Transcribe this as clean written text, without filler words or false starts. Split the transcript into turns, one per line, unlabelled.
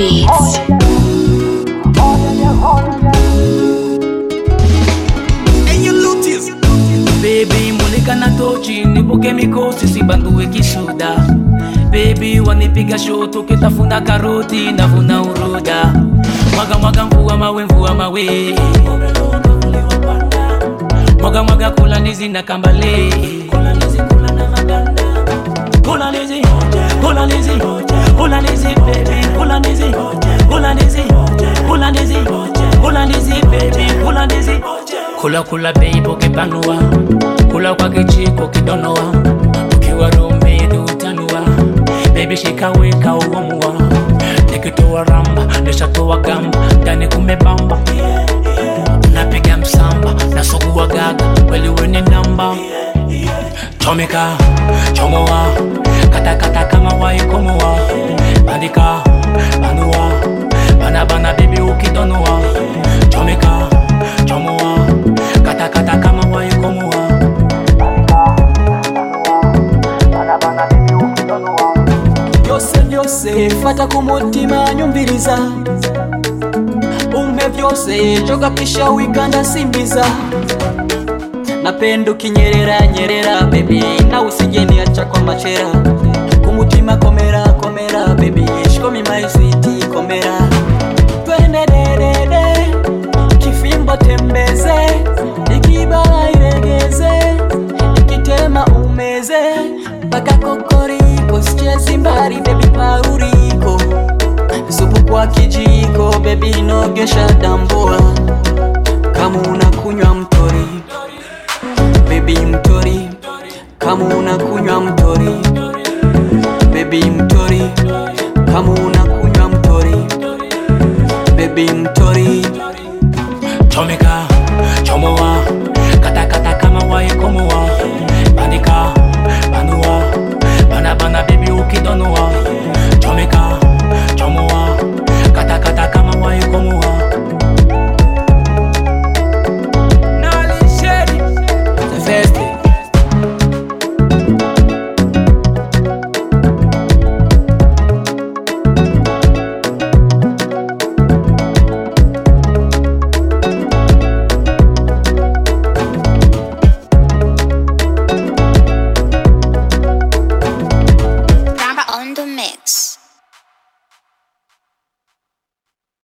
Beats.
Baby, mulika na tochi, nibuke mikosi, sibanduwe kishuda. Baby, wanipiga shoto, kitafuna karoti, navuna uroda. Mwaga mwaga mvua mawe, mvua mawe. Mwaga mwaga kula nizi na kambale. Kula nizi, kula na maganda. Kula nizi, kula nizi, kula nizi, baby. Kula nizi, kula nizi, kula nizi, kula nizi, baby. Kula nizi. Kula kula baby ukipanua, kula kwa kichiko kidonoa, ukiwa rumbi utanua, baby shika weka uamua, nikitoa ramba, nishatoa gamba, ndani kumebamba, napiga msamba, nasugua gaga, weli weni namba, chomeka, chomoa, kata kata kama waikomoa, bandika, banua, bana bana baby ukidonoa, chomeka, chomoa, kata kata kama waikomoa, bana bana baby ukidonoa.
Byose byose fata kumutima nyumviriza, umpe byose joga kisha wikanda simbiza. Napenda ukinyerera nyerera baby, na usijeni acha kwa machera. Kumutima komera komera baby, show me my sweetie komera. Twende dedede, kifimbo tembeze, ikibala iregeze, ikitema umeze, baka kokoriko sichezi mbari baby pauriko. Supu kwa kijiko baby nogesha dambua, kama unakunywa mtori baby mtori, kama unakunywa mtori baby mtori, kama unakunywa mtori baby mtori.
Chomeka, chomoa, kata kata kama waikomoa, bandika,